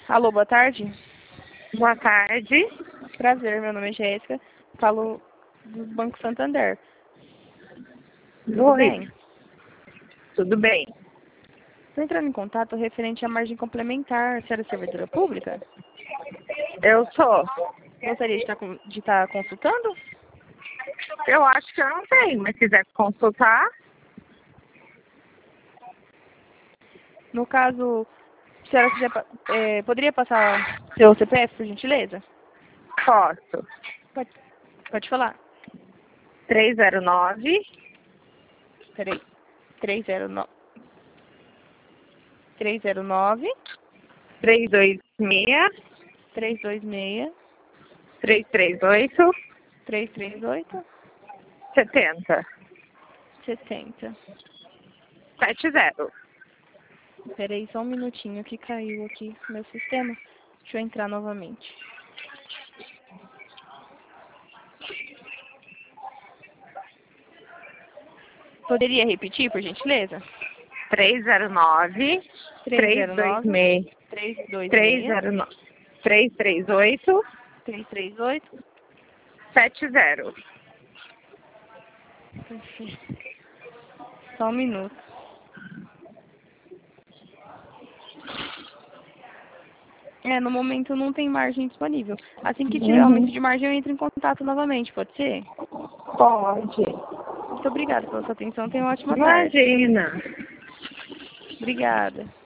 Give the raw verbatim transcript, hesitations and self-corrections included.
Alô, boa tarde. Boa tarde. Prazer, meu nome é Jéssica. Falo do Banco Santander. Tudo Oi. bem? Tudo bem? Estou entrando em contato referente à margem complementar. A senhora é servidora pública? Eu sou. Gostaria de estar, com- de estar consultando? Eu acho que eu não tenho, mas se quiser consultar, No caso, a senhora já, pa- eh, poderia passar seu C P F, por gentileza? posso. Pode, pode falar. três zero nove, Peraí. três zero nove. três zero nove, três dois seis, três dois seis, três três oito, três três oito, setenta, setenta. sete zero. Peraí, só um minutinho que caiu aqui no meu sistema. Deixa eu entrar novamente. Poderia repetir, por gentileza? três zero nove, três dois seis, três dois três seis, zero nove, três três oito, três três oito. sete zero. Perfeito. Só um minuto. É, no momento não tem margem disponível. Assim que tiver aumento Uhum. de margem, eu entro em contato novamente, pode ser? Pode. Muito obrigada pela sua atenção. Tenha uma ótima tarde. Imagina. Obrigada.